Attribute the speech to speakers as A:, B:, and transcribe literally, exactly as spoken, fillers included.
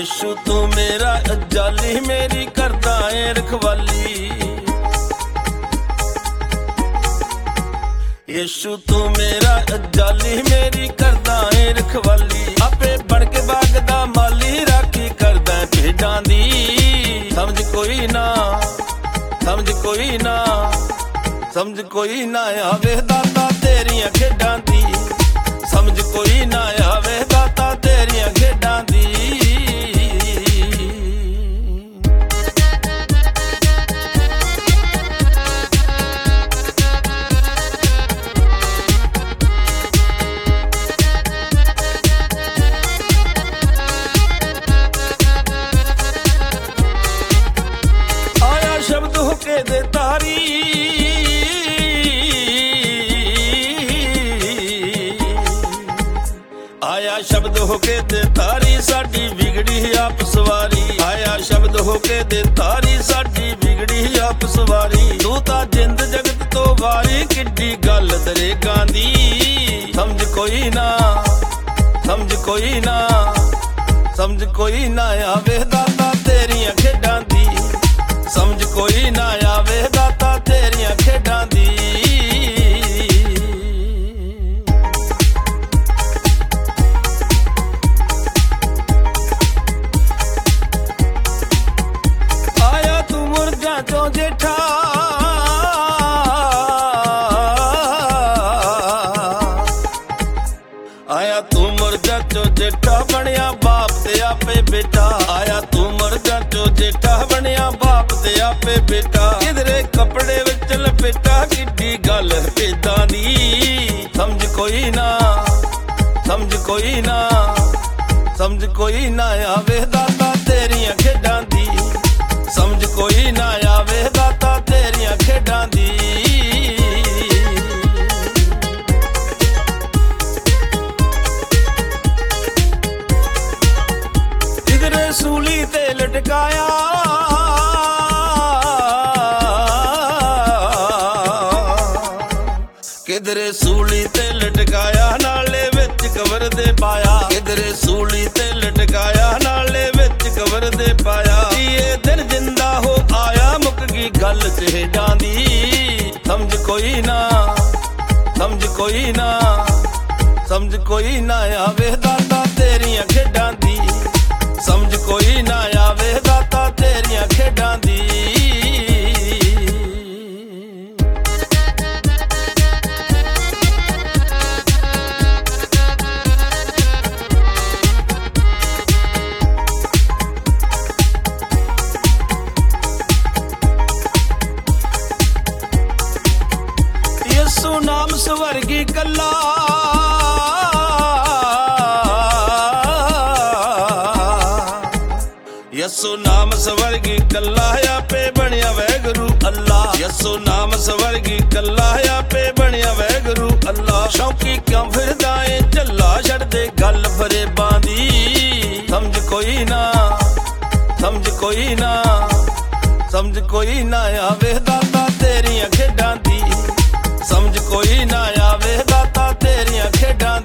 A: यीशु तू मेरा जाली मेरी करदा है रखवाली। यीशु तू मेरा जाली मेरी करदा है रखवाली। आपे बन के बागदा माली राखी करदा भेडां दी। समझ कोई ना समझ कोई ना समझ कोई ना आवे दाता तेरियां खेडां दी। समझ कोई ना आवे दाता तेरियां खेडां दी। आया शब्द होके दे तारी आया शब्द होके दे तारी साडी बिगड़ी आप सवारी। आया शब्द होके दे तारी साडी बिगड़ी आप सवारी। तू ता जिंद जगत तो वारी किड्डी गल दरेगां दी। समझ कोई ना समझ कोई ना समझ कोई ना आवे दाता तेरियां खेडां दी। समझ कोई ना आवे दाता तेरियां खेडां दी। चो जेठा आया तू मुर्जा चो जेठा बनिया बाप ते आपे बेटा। आया तू मुर्जा चो जेठा बनिया बाप ते आपे बेटा। किधरे कपड़े विच लपेटा किड्डी गल भेदां दी। समझ कोई ना समझ कोई ना समझ कोई ना आवे दाता तेरियां खेडां दी। समझ कोई ना आवे दाता तेरियां खेडां दी। किधरे सूली ते लटकाया किधरे सूली ते लटकाया नाले विच कवर दे पाया। किधरे सूली ते लटकाया नाले विच कवर दे पाया। ये दिन जिंदा हो आया मुक गई गल चेडां दी। समझ कोई ना समझ कोई ना समझ कोई ना आवे दाता तेरियां खेडां दी। समझ कोई ना आवे दाता तेरियां खेडां दी। यीशु नाम स्वर्गी कल्ला यीशु नाम स्वर्गी कल्ला आपे बनिया वैगुरु अल्लाह। यीशु नाम स्वर्गी कल्ला आपे बनिया वैगुरु अल्लाह। शौकी क्यों फिरदा ऐ झल्ला छड़ दे गल फरे बांदी। समझ कोई ना समझ कोई ना समझ कोई ना आवे दाता तेरियां खेडां दी। समझ कोई ना आवे दाता तेरियां खेडां